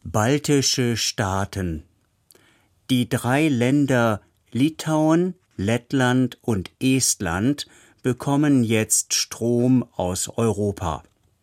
Baltische Staaten. Die 3 Länder Litauen, Lettland und Estland bekommen jetzt Strom aus Europa.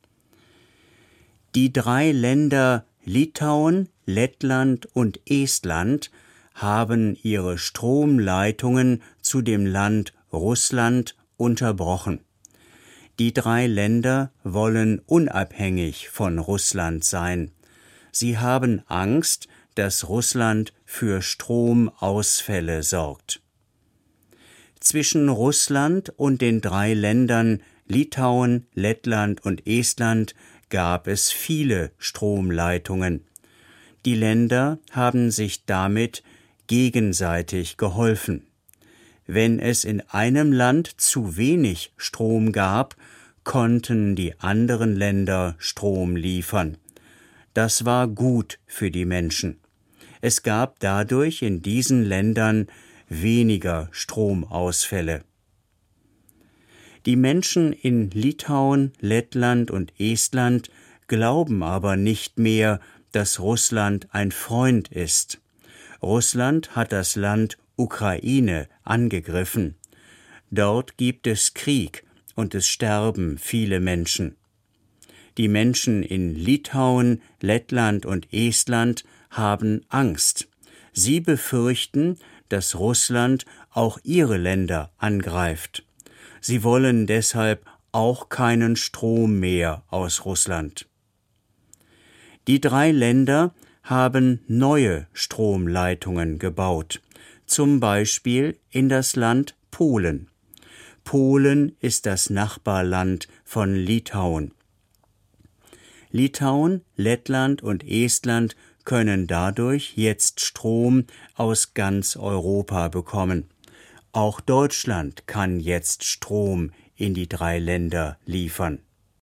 Die 3 Länder Litauen, Lettland und Estland haben ihre Stromleitungen zu dem Land Russland unterbrochen. Die 3 Länder wollen unabhängig von Russland sein. Sie haben Angst, dass Russland für Stromausfälle sorgt. Zwischen Russland und den 3 Ländern Litauen, Lettland und Estland gab es viele Stromleitungen. Die Länder haben sich damit gegenseitig geholfen. Wenn es in einem Land zu wenig Strom gab, konnten die anderen Länder Strom liefern. Das war gut für die Menschen. Es gab dadurch in diesen Ländern weniger Stromausfälle. Die Menschen in Litauen, Lettland und Estland glauben aber nicht mehr, dass Russland ein Freund ist. Russland hat das Land Ukraine angegriffen. Dort gibt es Krieg und es sterben viele Menschen. Die Menschen in Litauen, Lettland und Estland haben Angst. Sie befürchten, dass Russland auch ihre Länder angreift. Sie wollen deshalb auch keinen Strom mehr aus Russland. Die 3 Länder haben neue Stromleitungen gebaut, zum Beispiel in das Land Polen. Polen ist das Nachbarland von Litauen. Litauen, Lettland und Estland können dadurch jetzt Strom aus ganz Europa bekommen. Auch Deutschland kann jetzt Strom in die 3 Länder liefern.